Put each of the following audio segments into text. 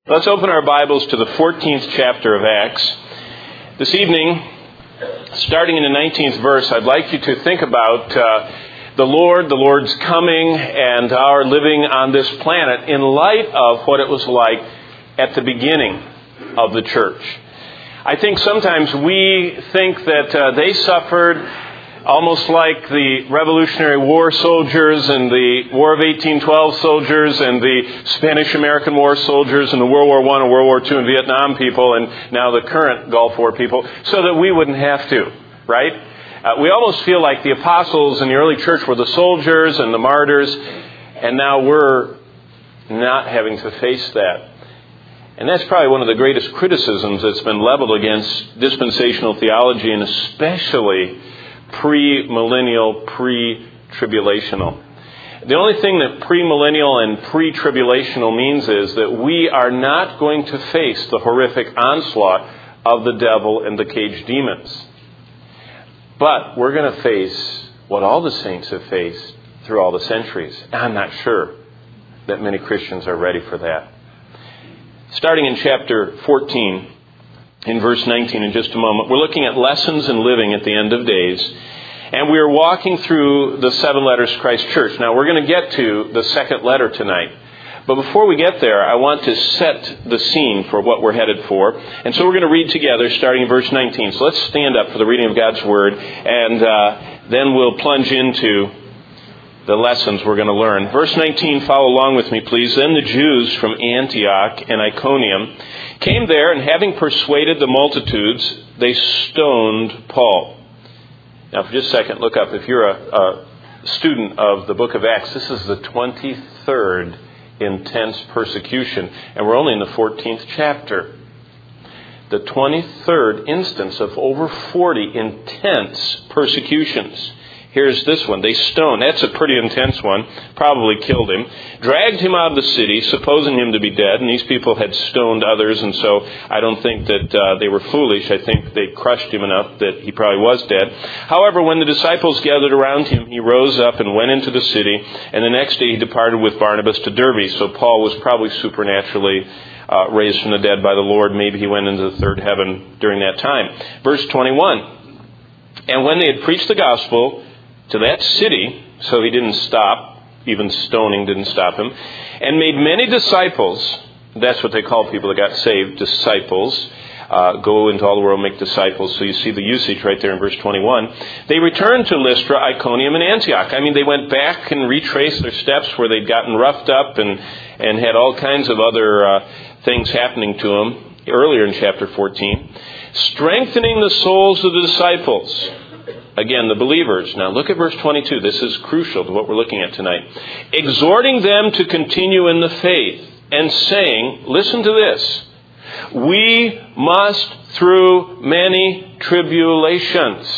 Let's open our Bibles to the 14th chapter of Acts. This evening, starting in the 19th verse, I'd like you to think about the Lord's coming, and our living on this planet in light of what it was like at the beginning of the church. I think sometimes we think that they suffered almost like the Revolutionary War soldiers and the War of 1812 soldiers and the Spanish-American War soldiers and the World War I and World War II and Vietnam people and now the current Gulf War people, so that we wouldn't have to, right? We almost feel like the apostles in the early church were the soldiers and the martyrs, and now we're not having to face that. And that's probably one of the greatest criticisms that's been leveled against dispensational theology, and especially pre-millennial, pre-tribulational. The only thing that premillennial and pre-tribulational means is that we are not going to face the horrific onslaught of the devil and the caged demons. But we're going to face what all the saints have faced through all the centuries. And I'm not sure that many Christians are ready for that. Starting in chapter 14, in verse 19 in just a moment, we're looking at lessons in living at the end of days. And we're walking through the 7 letters to Christ Church. Now, we're going to get to the second letter tonight. But before we get there, I want to set the scene for what we're headed for. And so we're going to read together starting in verse 19. So let's stand up for the reading of God's Word, and then we'll plunge into the lessons we're going to learn. Verse 19, follow along with me, please. Then the Jews from Antioch and Iconium came there, and having persuaded the multitudes, they stoned Paul. Now, for just a second, look up. If you're a student of the book of Acts, this is the 23rd intense persecution, and we're only in the 14th chapter. The 23rd instance of over 40 intense persecutions. Here's this one. They stoned. That's a pretty intense one. Probably killed him. Dragged him out of the city, supposing him to be dead. And these people had stoned others, and so I don't think that they were foolish. I think they crushed him enough that he probably was dead. However, when the disciples gathered around him, he rose up and went into the city. And the next day he departed with Barnabas to Derbe. So Paul was probably supernaturally raised from the dead by the Lord. Maybe he went into the third heaven during that time. Verse 21. And when they had preached the gospel to that city, so he didn't stop, even stoning didn't stop him, and made many disciples. That's what they call people that got saved, disciples. Go into all the world, make disciples. So you see the usage right there in verse 21. They returned to Lystra, Iconium, and Antioch. I mean, they went back and retraced their steps where they'd gotten roughed up and had all kinds of other things happening to them earlier in chapter 14. Strengthening the souls of the disciples. Again, the believers. Now look at verse 22. This is crucial to what we're looking at tonight. Exhorting them to continue in the faith and saying, listen to this, we must through many tribulations.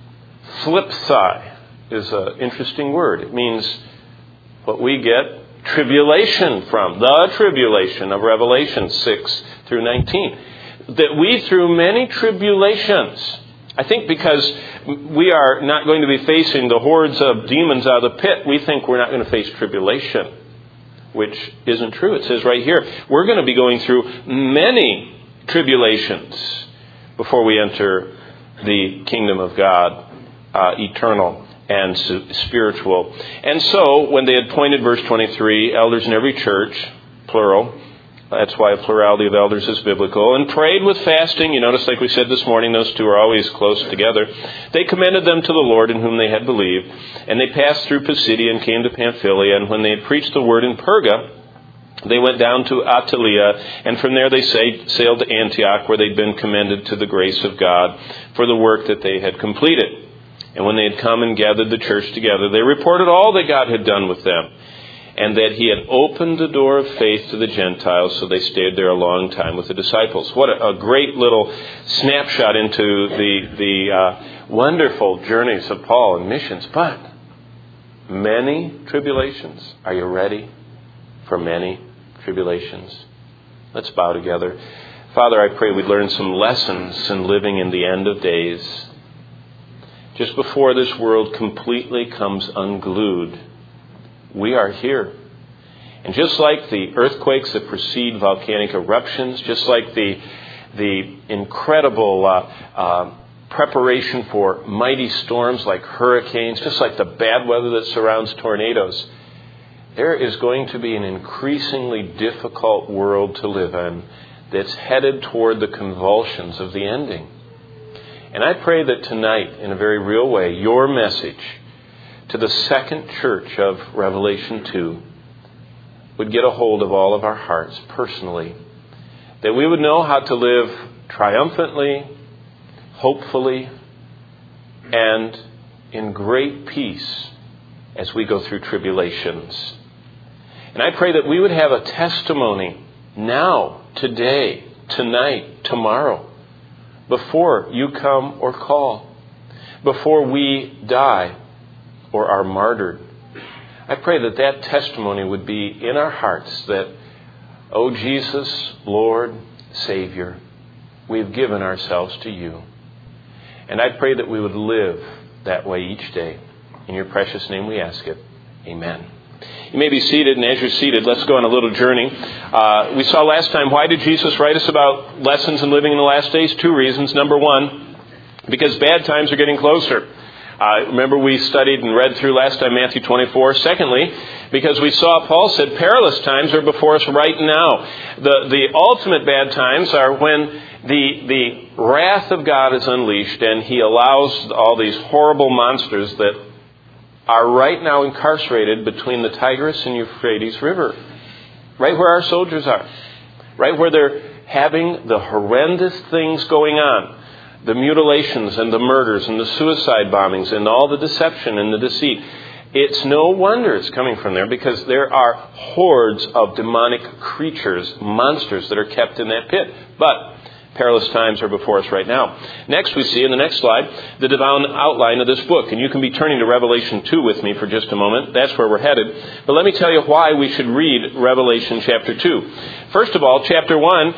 Phlipsi is an interesting word. It means what we get tribulation from. The tribulation of Revelation 6 through 19. That we through many tribulations. I think because we are not going to be facing the hordes of demons out of the pit, we think we're not going to face tribulation, which isn't true. It says right here, we're going to be going through many tribulations before we enter the kingdom of God, eternal and spiritual. And so, when they had appointed, verse 23, elders in every church, plural, that's why a plurality of elders is biblical. And prayed with fasting. You notice, like we said this morning, those two are always close together. They commended them to the Lord in whom they had believed. And they passed through Pisidia and came to Pamphylia. And when they had preached the word in Perga, they went down to Attalia. And from there they sailed to Antioch, where they'd been commended to the grace of God for the work that they had completed. And when they had come and gathered the church together, they reported all that God had done with them, and that he had opened the door of faith to the Gentiles, so they stayed there a long time with the disciples. What a great little snapshot into the wonderful journeys of Paul and missions. But many tribulations. Are you ready for many tribulations? Let's bow together. Father, I pray we'd learn some lessons in living in the end of days. Just before this world completely comes unglued, we are here. And just like the earthquakes that precede volcanic eruptions, just like the incredible preparation for mighty storms like hurricanes, just like the bad weather that surrounds tornadoes, there is going to be an increasingly difficult world to live in that's headed toward the convulsions of the ending. And I pray that tonight, in a very real way, your message to the second church of Revelation 2 would get a hold of all of our hearts personally, that we would know how to live triumphantly, hopefully, and in great peace as we go through tribulations. And I pray that we would have a testimony now, today, tonight, tomorrow, before you come or call, before we die or are martyred. I pray that that testimony would be in our hearts that, oh Jesus, Lord, Savior, we've given ourselves to you. And I pray that we would live that way each day. In your precious name we ask it. Amen. You may be seated, and as you're seated, let's go on a little journey. We saw last time, why did Jesus write us about lessons in living in the last days? 2 reasons. Number 1, because bad times are getting closer. Remember we studied and read through last time Matthew 24. Secondly, because we saw Paul said perilous times are before us right now. The ultimate bad times are when the wrath of God is unleashed and he allows all these horrible monsters that are right now incarcerated between the Tigris and Euphrates River. Right where our soldiers are. Right where they're having the horrendous things going on. The mutilations and the murders and the suicide bombings and all the deception and the deceit. It's no wonder it's coming from there, because there are hordes of demonic creatures, monsters that are kept in that pit. But perilous times are before us right now. Next we see in the next slide the divine outline of this book. And you can be turning to Revelation 2 with me for just a moment. That's where we're headed. But let me tell you why we should read Revelation chapter 2. First of all, chapter 1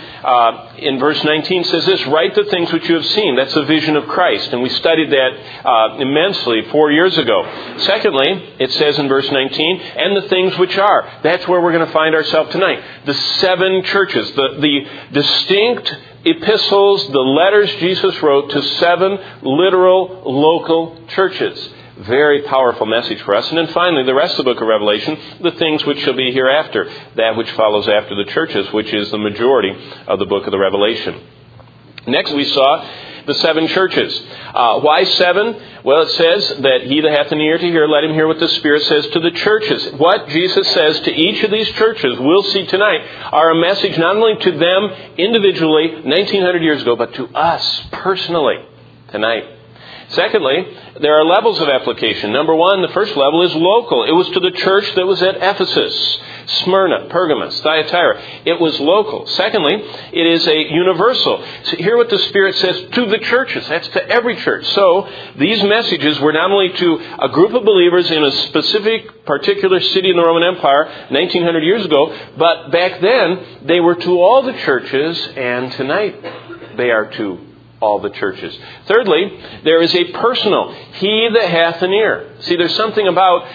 in verse 19 says this, write the things which you have seen. That's a vision of Christ. And we studied that immensely 4 years ago. Secondly, it says in verse 19, and the things which are. That's where we're going to find ourselves tonight. The 7 churches, the distinct epistles, the letters Jesus wrote to 7 literal local churches. Very powerful message for us. And then finally, the rest of the book of Revelation, the things which shall be hereafter, that which follows after the churches, which is the majority of the book of the Revelation. Next we saw the 7 churches. Why 7? Well, it says that he that hath an ear to hear, let him hear what the Spirit says to the churches. What Jesus says to each of these churches, we'll see tonight, are a message not only to them individually 1900 years ago, but to us personally tonight. Secondly, there are levels of application. Number 1, the first level is local. It was to the church that was at Ephesus, Smyrna, Pergamos, Thyatira. It was local. Secondly, it is a universal. So hear what the Spirit says to the churches. That's to every church. So these messages were not only to a group of believers in a specific particular city in the Roman Empire 1900 years ago, but back then they were to all the churches, and tonight they are to all the churches. Thirdly, there is a personal. He that hath an ear. See, there's something about,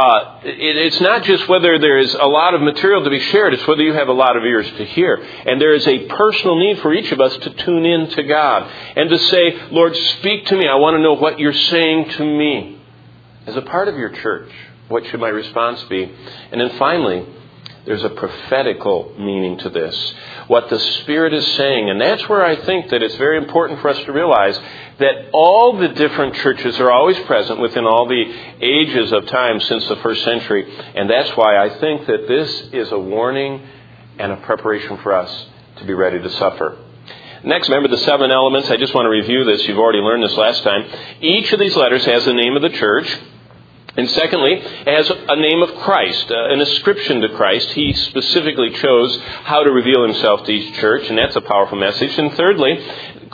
it's not just whether there is a lot of material to be shared, it's whether you have a lot of ears to hear. And there is a personal need for each of us to tune in to God and to say, Lord, speak to me. I want to know what you're saying to me. As a part of your church, what should my response be? And then finally, there's a prophetical meaning to this. What the Spirit is saying. And that's where I think that it's very important for us to realize that all the different churches are always present within all the ages of time since the first century. And that's why I think that this is a warning and a preparation for us to be ready to suffer. Next, remember the 7 elements. I just want to review this. You've already learned this last time. Each of these letters has the name of the church. And secondly, as a name of Christ, an ascription to Christ. He specifically chose how to reveal himself to each church, and that's a powerful message. And thirdly,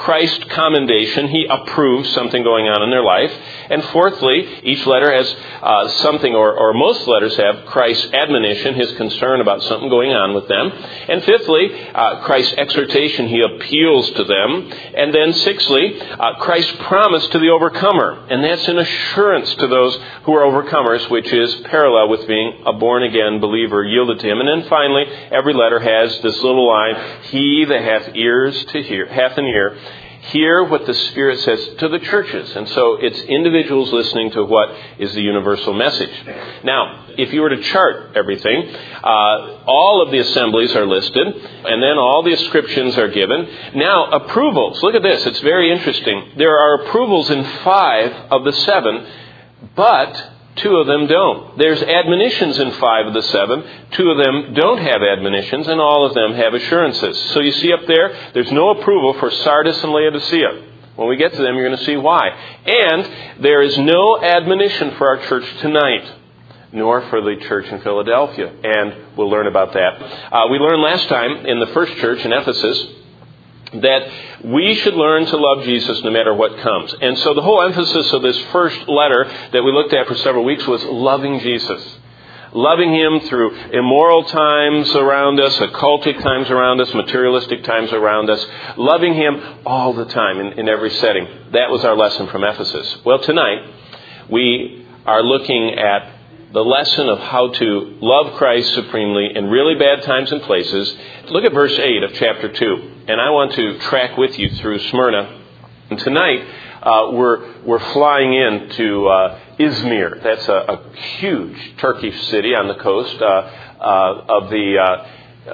Christ's commendation. He approves something going on in their life. And fourthly, each letter has something, or most letters have Christ's admonition, his concern about something going on with them. And fifthly, Christ's exhortation, he appeals to them. And then sixthly, Christ's promise to the overcomer. And that's an assurance to those who are overcomers, which is parallel with being a born-again believer yielded to him. And then finally, every letter has this little line, he that hath ears to hear, hath an ear, hear what the Spirit says to the churches. And so it's individuals listening to what is the universal message. Now, if you were to chart everything, all of the assemblies are listed, and then all the ascriptions are given. Now, approvals. Look at this. It's very interesting. There are approvals in 5 of the 7, but 2 of them don't. There's admonitions in 5 of the 7. 2 of them don't have admonitions, and all of them have assurances. So you see up there's no approval for Sardis and Laodicea. When we get to them, you're going to see why. And there is no admonition for our church tonight, nor for the church in Philadelphia. And we'll learn about that. We learned last time in the first church in Ephesus that we should learn to love Jesus no matter what comes. And so the whole emphasis of this first letter that we looked at for several weeks was loving Jesus. Loving him through immoral times around us, occultic times around us, materialistic times around us. Loving him all the time in every setting. That was our lesson from Ephesus. Well, tonight we are looking at the lesson of how to love Christ supremely in really bad times and places. Look at verse 8 of chapter 2. And I want to track with you through Smyrna. And tonight, we're flying into Izmir. That's a huge Turkish city on the coast of the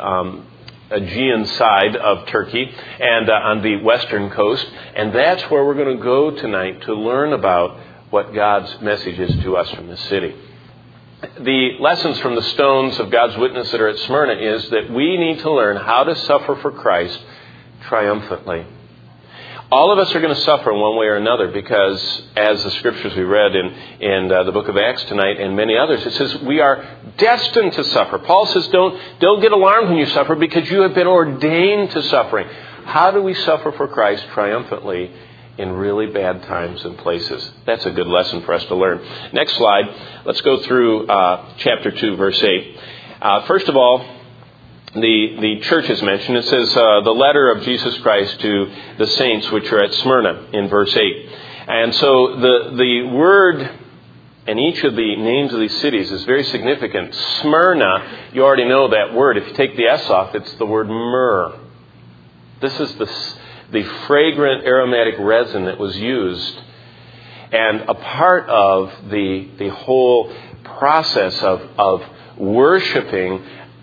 Aegean side of Turkey and on the western coast. And that's where we're going to go tonight to learn about what God's message is to us from this city. The lessons from the stones of God's witness that are at Smyrna is that we need to learn how to suffer for Christ triumphantly. All of us are going to suffer in one way or another because, as the scriptures we read in the book of Acts tonight and many others, it says we are destined to suffer. Paul says don't get alarmed when you suffer because you have been ordained to suffering. How do we suffer for Christ triumphantly in really bad times and places? That's a good lesson for us to learn. Next slide. Let's go through chapter 2, verse 8. First of all, the church is mentioned. It says the letter of Jesus Christ to the saints which are at Smyrna in verse 8. And so the word in each of the names of these cities is very significant. Smyrna, you already know that word. If you take the S off, it's the word myrrh. This is the fragrant aromatic resin that was used. And a part of the whole process of worshiping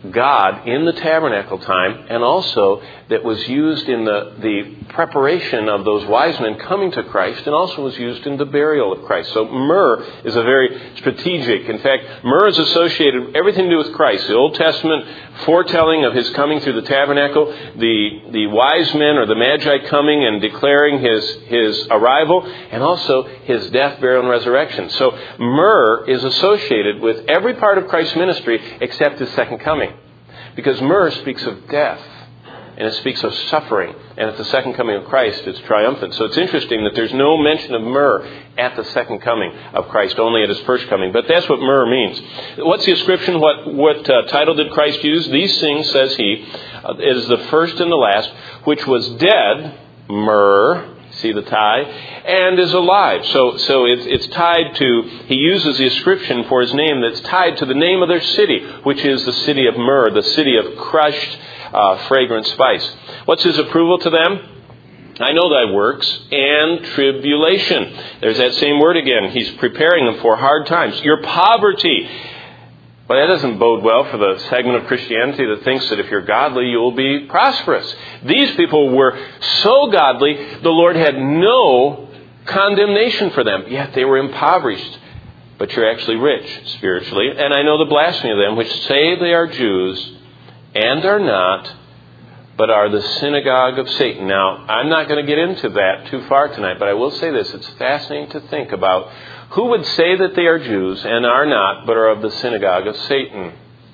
God in the tabernacle time, and also that was used in the preparation of those wise men coming to Christ, and also was used in the burial of Christ. So myrrh is a very strategic. In fact, myrrh is associated with everything to do with Christ. The Old Testament foretelling of his coming through the tabernacle, the wise men or the magi coming and declaring his arrival, and also his death, burial, and resurrection. So myrrh is associated with every part of Christ's ministry except his second coming. Because myrrh speaks of death, and it speaks of suffering. And at the second coming of Christ, it's triumphant. So it's interesting that there's no mention of myrrh at the second coming of Christ, only at his first coming. But that's what myrrh means. What's the ascription? What title did Christ use? These things, says he, is the first and the last, which was dead, myrrh, see the tie, and is alive. So it's tied to, he uses the ascription for his name that's tied to the name of their city, which is the city of myrrh, the city of crushed fragrant spice. What's his approval to them? I know thy works and tribulation. There's that same word again. He's preparing them for hard times. Your poverty. But that doesn't bode well for the segment of Christianity that thinks that if you're godly, you will be prosperous. These people were so godly, the Lord had no condemnation for them. Yet they were impoverished. But you're actually rich spiritually. And I know the blasphemy of them, which say they are Jews and are not, but are the synagogue of Satan. Now, I'm not going to get into that too far tonight, but I will say this. It's fascinating to think about who would say that they are Jews and are not, but are of the synagogue of Satan.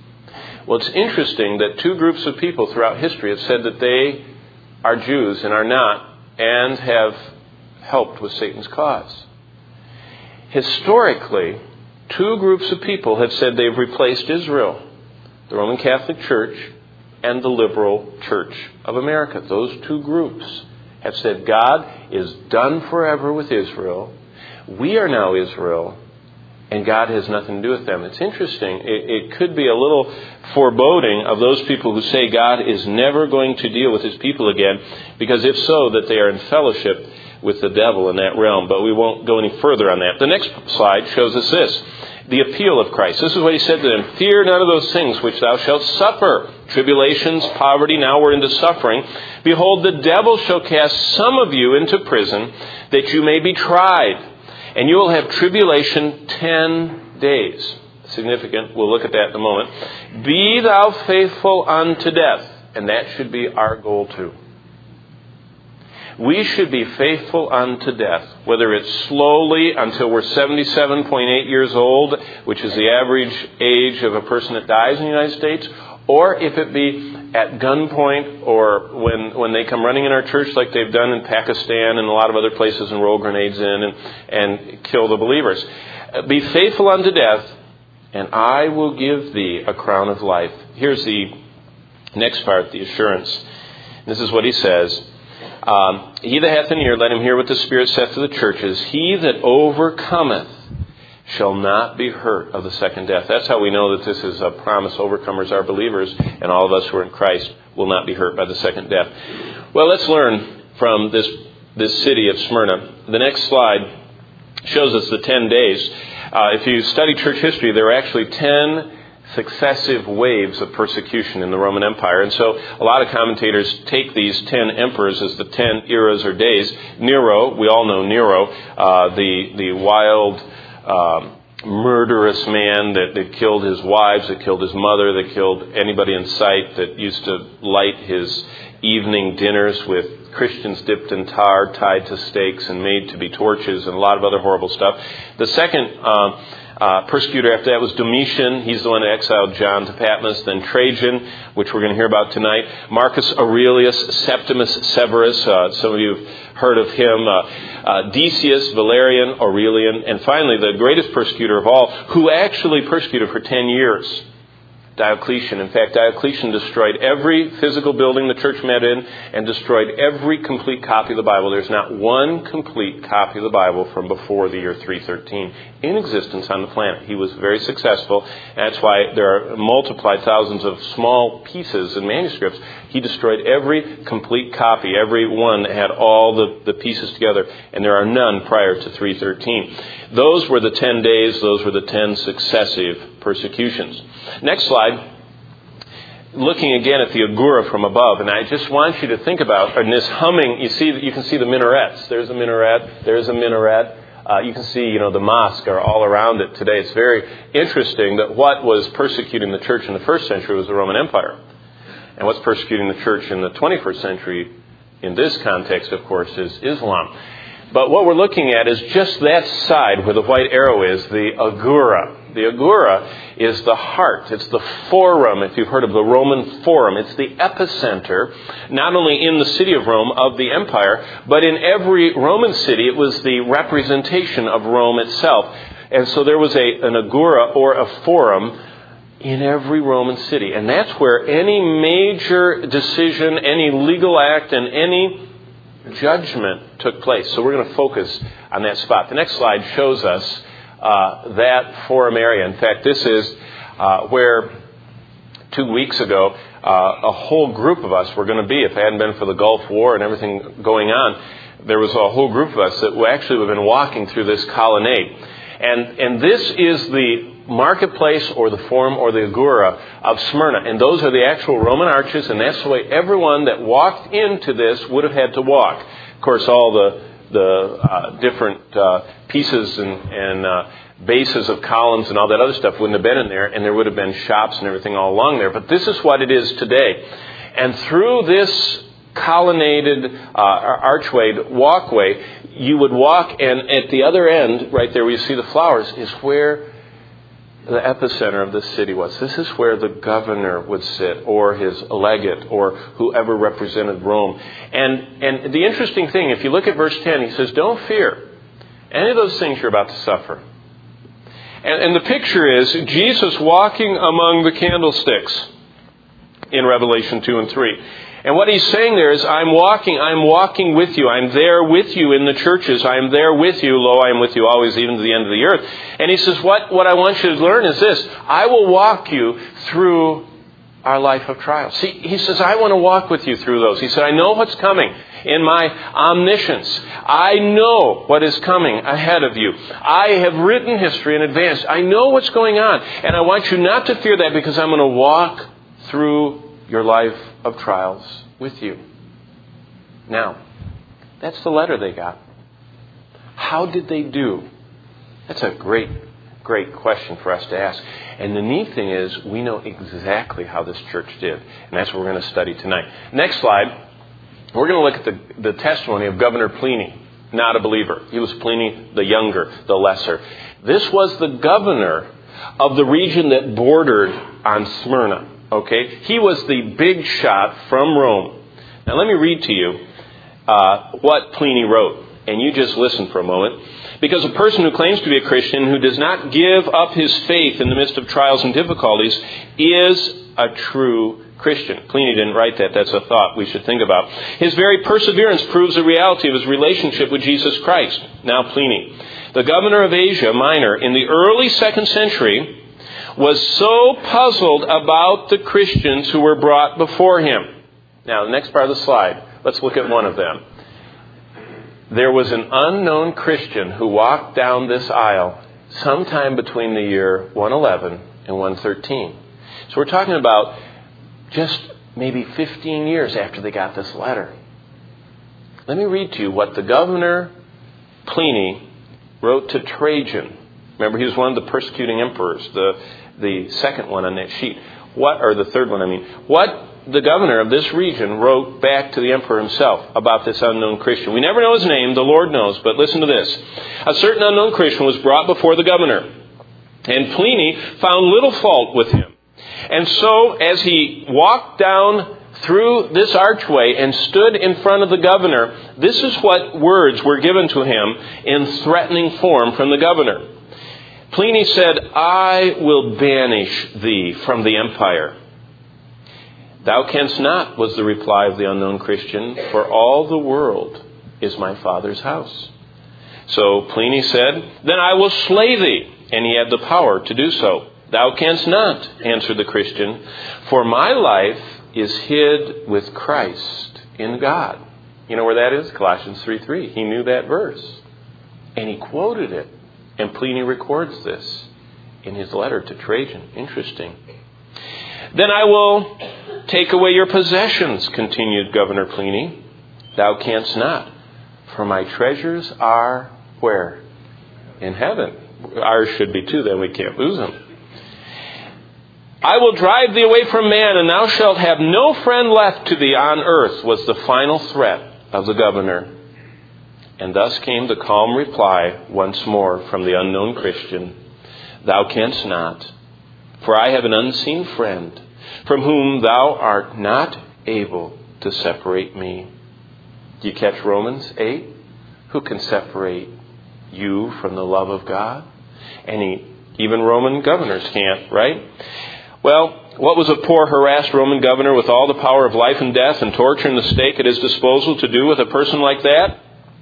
Well, it's interesting that two groups of people throughout history have said that they are Jews and are not, and have helped with Satan's cause. Historically, two groups of people have said they've replaced Israel: the Roman Catholic Church and the Liberal Church of America. Those two groups have said God is done forever with Israel. We are now Israel, and God has nothing to do with them. It's interesting. It could be a little foreboding of those people who say God is never going to deal with his people again, because if so, that they are in fellowship with the devil in that realm. But we won't go any further on that. The next slide shows us this: the appeal of Christ. This is what he said to them: fear none of those things which thou shalt suffer. Tribulations, poverty, now we're into suffering. Behold, the devil shall cast some of you into prison, that you may be tried. And you will have tribulation 10 days. Significant. We'll look at that in a moment. Be thou faithful unto death. And that should be our goal too. We should be faithful unto death, whether it's slowly until we're 77.8 years old, which is the average age of a person that dies in the United States, or if it be at gunpoint, or when they come running in our church like they've done in Pakistan and a lot of other places and roll grenades in and kill the believers. Be faithful unto death, and I will give thee a crown of life. Here's the next part, the assurance. This is what he says. He that hath an ear, let him hear what the Spirit saith to the churches. He that overcometh shall not be hurt of the second death. That's how we know that this is a promise. Overcomers are believers, and all of us who are in Christ will not be hurt by the second death. Well, let's learn from this city of Smyrna. The next slide shows us the 10 days. If you study church history, there were actually 10 successive waves of persecution in the Roman Empire. And so a lot of commentators take these 10 emperors as the 10 eras or days. Nero, we all know Nero, the wild, murderous man that killed his wives, that killed his mother, that killed anybody in sight, that used to light his evening dinners with Christians dipped in tar, tied to stakes, and made to be torches, and a lot of other horrible stuff. The second persecutor after that was Domitian. He's the one that exiled John to Patmos. Then Trajan, which we're going to hear about tonight. Marcus Aurelius, Septimus Severus. Some of you have heard of him. Decius, Valerian, Aurelian. And finally, the greatest persecutor of all, who actually persecuted for 10 years, Diocletian. In fact, Diocletian destroyed every physical building the church met in and destroyed every complete copy of the Bible. There's not one complete copy of the Bible from before the year 313 in existence on the planet. He was very successful. And that's why there are multiplied thousands of small pieces and manuscripts. He destroyed every complete copy, every one that had all the pieces together, and there are none prior to 313. Those were the 10 days. Those were the 10 successive persecutions. Next slide. Looking again at the agora from above, and I just want you to think about in this humming. You can see the minarets. There's a minaret. There's a minaret. You can see, the mosque are all around it today. It's very interesting that what was persecuting the church in the first century was the Roman Empire, and what's persecuting the church in the 21st century, in this context, of course, is Islam. But what we're looking at is just that side where the white arrow is, the agora. The agora is the heart. It's the forum, if you've heard of the Roman Forum. It's the epicenter, not only in the city of Rome, of the empire, but in every Roman city. It was the representation of Rome itself. And so there was an agora or a forum in every Roman city. And that's where any major decision, any legal act, and any judgment took place. So we're going to focus on that spot. The next slide shows us that forum area. In fact, this is where 2 weeks ago a whole group of us were going to be. If it hadn't been for the Gulf War and everything going on, there was a whole group of us that actually would have been walking through this colonnade. And this is the marketplace or the forum or the agora of Smyrna. And those are the actual Roman arches, and that's the way everyone that walked into this would have had to walk. Of course, all the different pieces and bases of columns and all that other stuff wouldn't have been in there, and there would have been shops and everything all along there. But this is what it is today. And through this colonnaded archway walkway, you would walk, and at the other end, right there where you see the flowers, is where the epicenter of this city was. This is where the governor would sit, or his legate, or whoever represented Rome. And the interesting thing, if you look at verse 10, he says, don't fear any of those things you're about to suffer. And the picture is Jesus walking among the candlesticks in Revelation 2 and 3. And what he's saying there is, I'm walking with you. I'm there with you in the churches. I am there with you. Lo, I am with you always, even to the end of the earth. And he says, what I want you to learn is this. I will walk you through our life of trials. See, he says, I want to walk with you through those. He said, I know what's coming in my omniscience. I know what is coming ahead of you. I have written history in advance. I know what's going on. And I want you not to fear that, because I'm going to walk through your life of trials with you. Now, that's the letter they got. How did they do? That's a great question for us to ask. And the neat thing is, we know exactly how this church did. And that's what we're going to study tonight. Next slide. We're going to look at the testimony of Governor Pliny, not a believer. He was Pliny the Younger, the Lesser. This was the governor of the region that bordered on Smyrna. Okay, he was the big shot from Rome. Now let me read to you what Pliny wrote. And you just listen for a moment. Because a person who claims to be a Christian, who does not give up his faith in the midst of trials and difficulties, is a true Christian. Pliny didn't write that. That's a thought we should think about. His very perseverance proves the reality of his relationship with Jesus Christ. Now Pliny, the governor of Asia Minor in the early 2nd century, was so puzzled about the Christians who were brought before him. Now, the next part of the slide, let's look at one of them. There was an unknown Christian who walked down this aisle sometime between the year 111 and 113. So we're talking about just maybe 15 years after they got this letter. Let me read to you what the governor Pliny wrote to Trajan. Remember, he was one of the persecuting emperors, the second one on that sheet. The third one, What the governor of this region wrote back to the emperor himself about this unknown Christian. We never know his name, the Lord knows, but listen to this. A certain unknown Christian was brought before the governor, and Pliny found little fault with him. And so, as he walked down through this archway and stood in front of the governor, this is what words were given to him in threatening form from the governor. Pliny said, I will banish thee from the empire. Thou canst not, was the reply of the unknown Christian, for all the world is my Father's house. So Pliny said, then I will slay thee. And he had the power to do so. Thou canst not, answered the Christian, for my life is hid with Christ in God. You know where that is? Colossians 3:3. He knew that verse. And he quoted it. And Pliny records this in his letter to Trajan. Interesting. Then I will take away your possessions, continued Governor Pliny. Thou canst not, for my treasures are where? In heaven. Ours should be too, then we can't lose them. I will drive thee away from man, and thou shalt have no friend left to thee on earth, was the final threat of the governor. And thus came the calm reply once more from the unknown Christian. Thou canst not, for I have an unseen friend from whom thou art not able to separate me. Do you catch Romans 8? Who can separate you from the love of God? Even Roman governors can't, right? Well, what was a poor, harassed Roman governor with all the power of life and death and torture and the stake at his disposal to do with a person like that?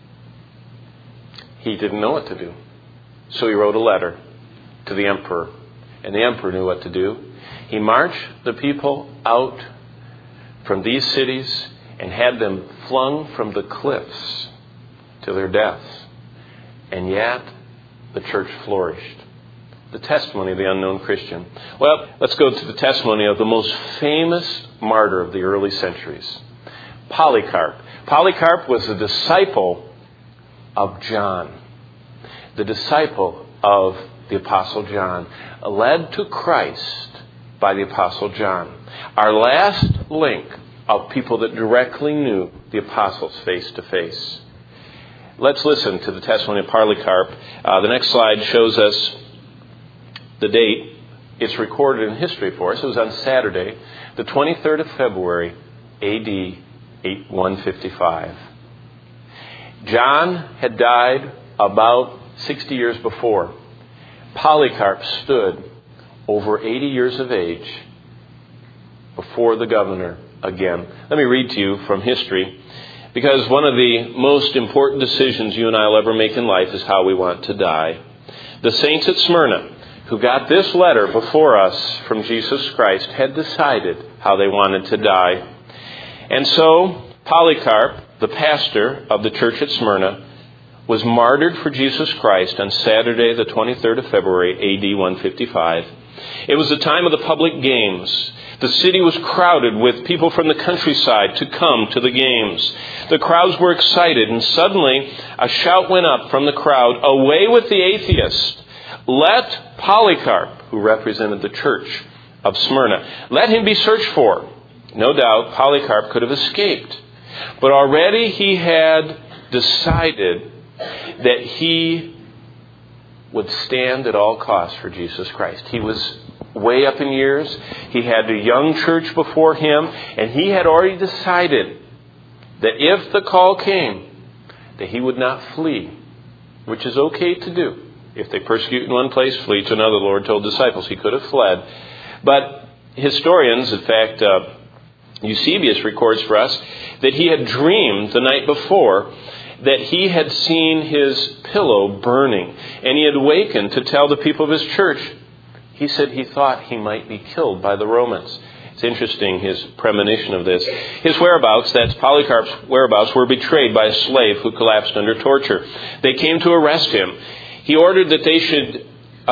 He didn't know what to do. So he wrote a letter to the emperor. And the emperor knew what to do. He marched the people out from these cities and had them flung from the cliffs to their deaths. And yet, the church flourished. The testimony of the unknown Christian. Well, let's go to the testimony of the most famous martyr of the early centuries, Polycarp. Polycarp was a disciple of John, the disciple of the Apostle John, led to Christ by the Apostle John. Our last link of people that directly knew the apostles face to face. Let's listen to the testimony of Polycarp. The next slide shows us the date it's recorded in history for us. It was on Saturday, the 23rd of February, A.D. 155. John had died about 60 years before. Polycarp stood over 80 years of age before the governor again. Let me read to you from history, because one of the most important decisions you and I will ever make in life is how we want to die. The saints at Smyrna, who got this letter before us from Jesus Christ, had decided how they wanted to die. And so Polycarp, the pastor of the church at Smyrna, was martyred for Jesus Christ on Saturday, the 23rd of February, A.D. 155. It was the time of the public games. The city was crowded with people from the countryside to come to the games. The crowds were excited, and suddenly a shout went up from the crowd, "Away with the atheist! Let Polycarp," who represented the church of Smyrna, "let him be searched for." No doubt Polycarp could have escaped, but already he had decided that he would stand at all costs for Jesus Christ. He was way up in years. He had a young church before him, and he had already decided that if the call came, that he would not flee, which is okay to do. If they persecute in one place, flee to another. The Lord told disciples he could have fled. But historians, in fact, Eusebius records for us that he had dreamed the night before that he had seen his pillow burning, and he had awakened to tell the people of his church. He said he thought he might be killed by the Romans. It's interesting, his premonition of this. His whereabouts, that's Polycarp's whereabouts, were betrayed by a slave who collapsed under torture. They came to arrest him. He ordered that they should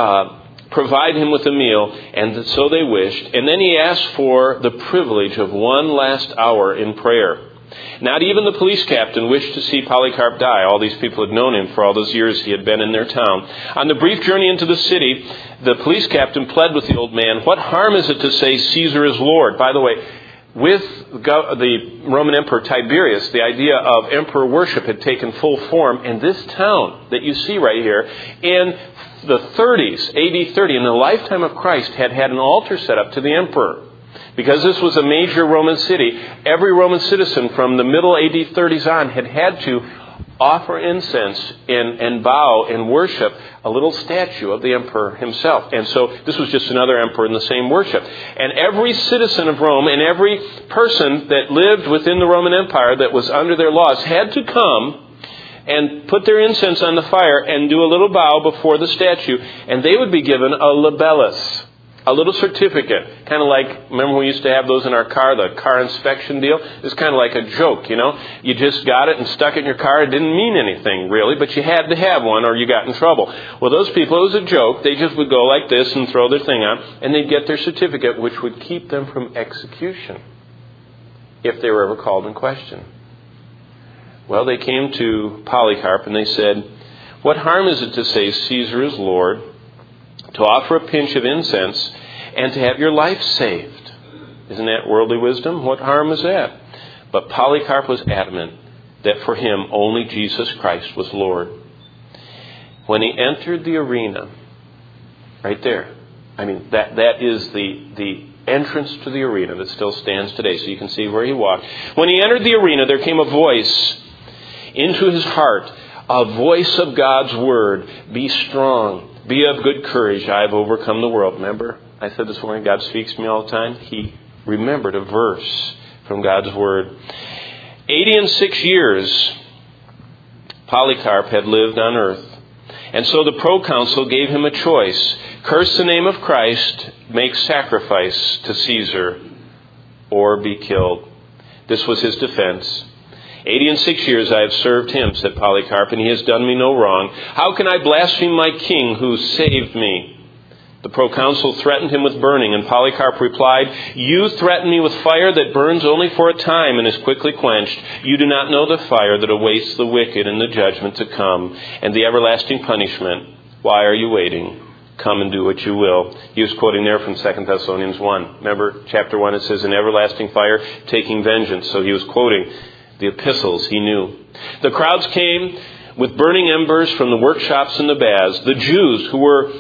provide him with a meal, and so they wished. And then he asked for the privilege of one last hour in prayer. Not even the police captain wished to see Polycarp die. All these people had known him for all those years he had been in their town. On the brief journey into the city, the police captain pled with the old man, "What harm is it to say Caesar is Lord?" By the way, with the Roman Emperor Tiberius, the idea of emperor worship had taken full form in this town that you see right here. In the 30s, AD 30, in the lifetime of Christ, had an altar set up to the emperor. Because this was a major Roman city, every Roman citizen from the middle AD 30s on had to offer incense and bow and worship a little statue of the emperor himself. And so this was just another emperor in the same worship. And every citizen of Rome and every person that lived within the Roman Empire that was under their laws had to come and put their incense on the fire and do a little bow before the statue, and they would be given a libellus, a little certificate, kind of like, remember we used to have those in our car, the car inspection deal? It's kind of like a joke, you know. You just got it and stuck it in your car. It didn't mean anything, really, but you had to have one or you got in trouble. Well, those people, it was a joke. They just would go like this and throw their thing on, and they'd get their certificate, which would keep them from execution if they were ever called in question. Well, they came to Polycarp and they said, "What harm is it to say Caesar is Lord, to offer a pinch of incense, and to have your life saved? Isn't that worldly wisdom? What harm is that?" But Polycarp was adamant that for him only Jesus Christ was Lord. When he entered the arena, right there, I mean, that is the entrance to the arena that still stands today, so you can see where he walked. When he entered the arena, there came a voice into his heart, a voice of God's word. "Be strong. Be of good courage. I have overcome the world." Remember, I said this morning, God speaks to me all the time. He remembered a verse from God's word. 86 years Polycarp had lived on earth. And so the proconsul gave him a choice. Curse the name of Christ, make sacrifice to Caesar, or be killed. This was his defense. 86 years I have served him, said Polycarp, and he has done me no wrong. How can I blaspheme my king who saved me? The proconsul threatened him with burning, and Polycarp replied, "You threaten me with fire that burns only for a time and is quickly quenched. You do not know the fire that awaits the wicked in the judgment to come, and the everlasting punishment. Why are you waiting? Come and do what you will." He was quoting there from 2 Thessalonians 1. Remember, chapter 1, it says, "An everlasting fire taking vengeance." So he was quoting the epistles he knew. The crowds came with burning embers from the workshops and the baths. The Jews who were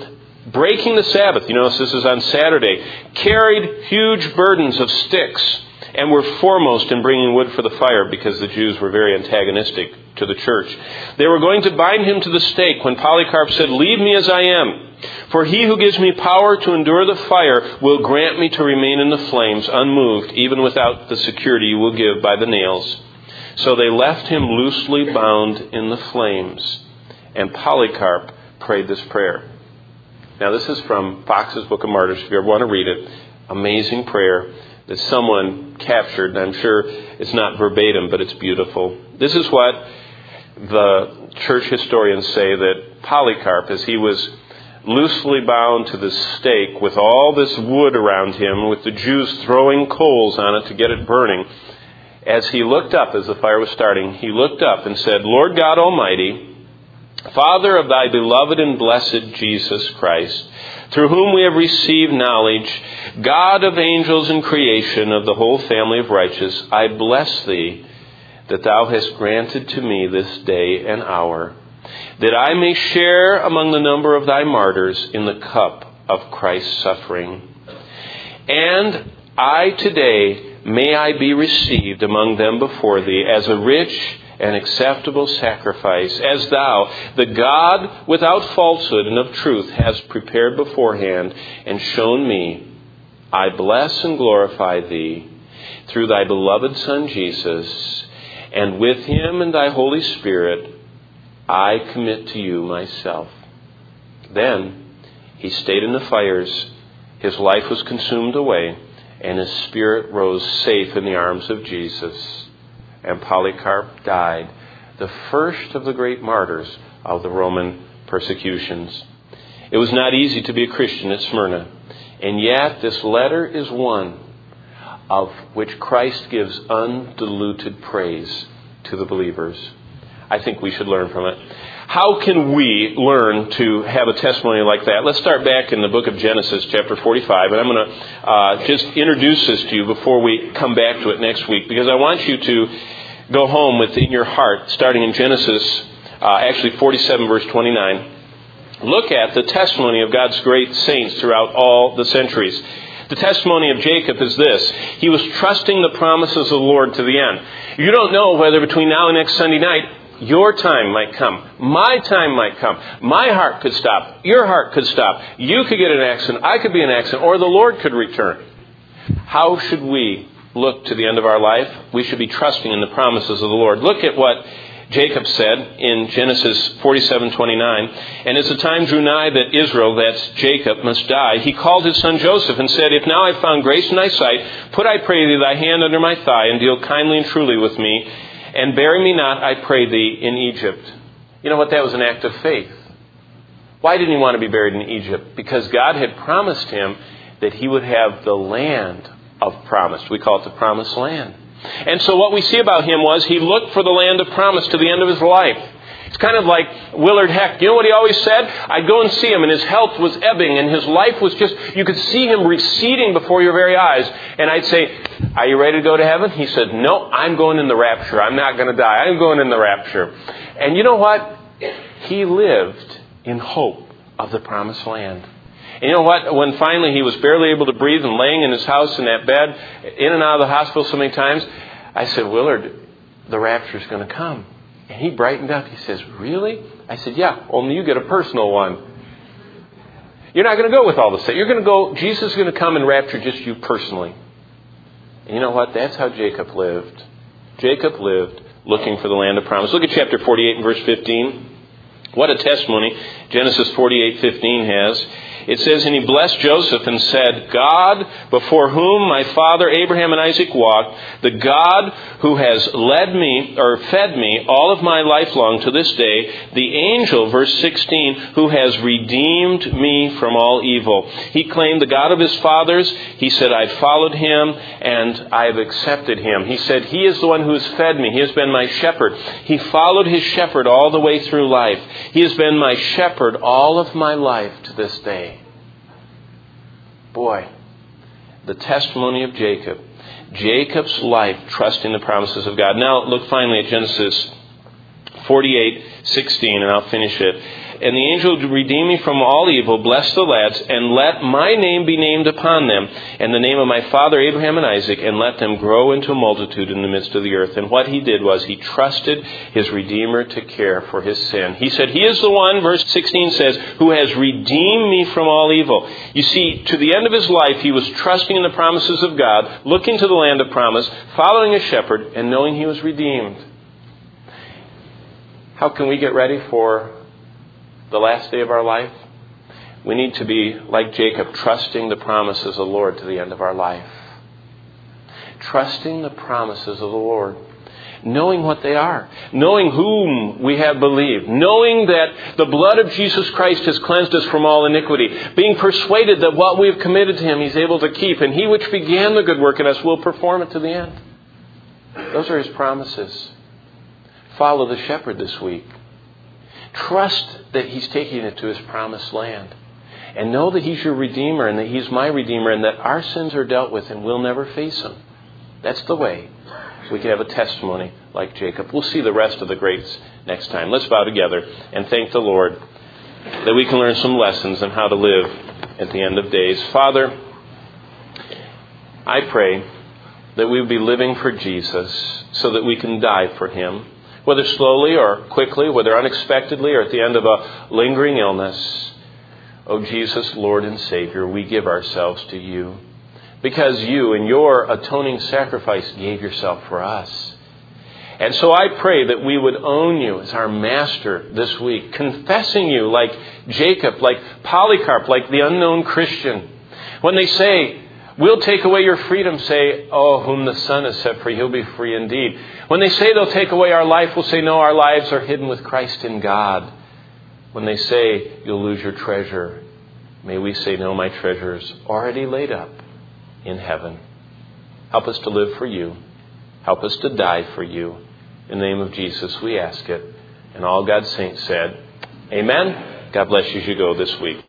breaking the Sabbath, you notice this is on Saturday, carried huge burdens of sticks, and were foremost in bringing wood for the fire because the Jews were very antagonistic to the church. They were going to bind him to the stake when Polycarp said, "Leave me as I am, for he who gives me power to endure the fire will grant me to remain in the flames unmoved, even without the security you will give by the nails." So they left him loosely bound in the flames, and Polycarp prayed this prayer. Now this is from Fox's Book of Martyrs, if you ever want to read it. Amazing prayer that someone captured, and I'm sure it's not verbatim, but it's beautiful. This is what the church historians say, that Polycarp, as he was loosely bound to the stake with all this wood around him, with the Jews throwing coals on it to get it burning, as he looked up, as the fire was starting, he looked up and said, "Lord God Almighty, Father of thy beloved and blessed Jesus Christ, through whom we have received knowledge, God of angels and creation of the whole family of righteous, I bless thee that thou hast granted to me this day and hour, that I may share among the number of thy martyrs in the cup of Christ's suffering. And I today may I be received among them before thee as a rich and acceptable sacrifice, as thou, the God without falsehood and of truth, hast prepared beforehand and shown me. I bless and glorify thee through thy beloved Son Jesus, and with him and thy Holy Spirit I commit to you myself." Then he stayed in the fires, his life was consumed away, and his spirit rose safe in the arms of Jesus. And Polycarp died, the first of the great martyrs of the Roman persecutions. It was not easy to be a Christian at Smyrna, and yet this letter is one of which Christ gives undiluted praise to the believers. I think we should learn from it. How can we learn to have a testimony like that? Let's start back in the book of Genesis, chapter 45, and I'm going to just introduce this to you before we come back to it next week, because I want you to go home within your heart, starting in Genesis, actually 47, verse 29. Look at the testimony of God's great saints throughout all the centuries. The testimony of Jacob is this: he was trusting the promises of the Lord to the end. You don't know whether between now and next Sunday night, your time might come. My time might come. My heart could stop. Your heart could stop. You could get in an accident. I could be in an accident. Or the Lord could return. How should we look to the end of our life? We should be trusting in the promises of the Lord. Look at what Jacob said in Genesis 47:29. "And as the time drew nigh that Israel," that's Jacob, "must die, he called his son Joseph and said, If now I have found grace in thy sight, put, I pray thee, thy hand under my thigh, and deal kindly and truly with me, and bury me not, I pray thee, in Egypt." You know what? That was an act of faith. Why didn't he want to be buried in Egypt? Because God had promised him that he would have the land of promise. We call it the promised land. And so what we see about him was he looked for the land of promise to the end of his life. It's kind of like Willard Heck. You know what he always said? I'd go and see him, and his health was ebbing, and his life was just, you could see him receding before your very eyes. And I'd say, "Are you ready to go to heaven?" He said, "No, I'm going in the rapture. I'm not going to die. I'm going in the rapture." And you know what? He lived in hope of the promised land. And you know what? When finally he was barely able to breathe and laying in his house in that bed, in and out of the hospital so many times, I said, "Willard, the rapture's going to come." And he brightened up. He says, "Really?" I said, "Yeah, only you get a personal one. You're not going to go with all the saints. You're going to go, Jesus is going to come and rapture just you personally." And you know what? That's how Jacob lived. Jacob lived looking for the land of promise. Look at chapter 48 and verse 15. What a testimony Genesis 48:15 has. It says, "And he blessed Joseph and said, God, before whom my father Abraham and Isaac walked, the God who has led me or fed me all of my life long to this day, the angel," verse 16, "who has redeemed me from all evil." He claimed the God of his fathers. He said, "I've followed him and I've accepted him." He said, "He is the one who has fed me. He has been my shepherd." He followed his shepherd all the way through life. He has been my shepherd all of my life to this day. Boy, the testimony of Jacob. Jacob's life trusting the promises of God. Now look finally at Genesis 48:16, and I'll finish it. and the angel who redeemed me from all evil, bless the lads, and let my name be named upon them, and the name of my father Abraham and Isaac, and let them grow into a multitude in the midst of the earth. And what he did was he trusted his Redeemer to care for his sin. He said, he is the one, verse 16 says, who has redeemed me from all evil. You see, to the end of his life, he was trusting in the promises of God, looking to the land of promise, following a shepherd, and knowing he was redeemed. How can we get ready for the last day of our life? We need to be like Jacob, trusting the promises of the Lord to the end of our life. Trusting the promises of the Lord. Knowing what they are. Knowing whom we have believed. Knowing that the blood of Jesus Christ has cleansed us from all iniquity. Being persuaded that what we have committed to him he's able to keep. And he which began the good work in us will perform it to the end. Those are his promises. Follow the shepherd this week. Trust that he's taking it to his promised land. And know that he's your Redeemer and that he's my Redeemer and that our sins are dealt with and we'll never face them. That's the way we can have a testimony like Jacob. We'll see the rest of the greats next time. Let's bow together and thank the Lord that we can learn some lessons on how to live at the end of days. Father, I pray that we would be living for Jesus so that we can die for him. Whether slowly or quickly, whether unexpectedly or at the end of a lingering illness. Oh, Jesus, Lord and Savior, we give ourselves to you. Because you, in your atoning sacrifice, gave yourself for us. And so I pray that we would own you as our master this week, confessing you like Jacob, like Polycarp, like the unknown Christian. When they say, we'll take away your freedom, say, oh, whom the Son has set free, he'll be free indeed. When they say they'll take away our life, we'll say, no, our lives are hidden with Christ in God. When they say you'll lose your treasure, may we say, no, my treasure is already laid up in heaven. Help us to live for you. Help us to die for you. In the name of Jesus, we ask it. And all God's saints said, amen. God bless you as you go this week.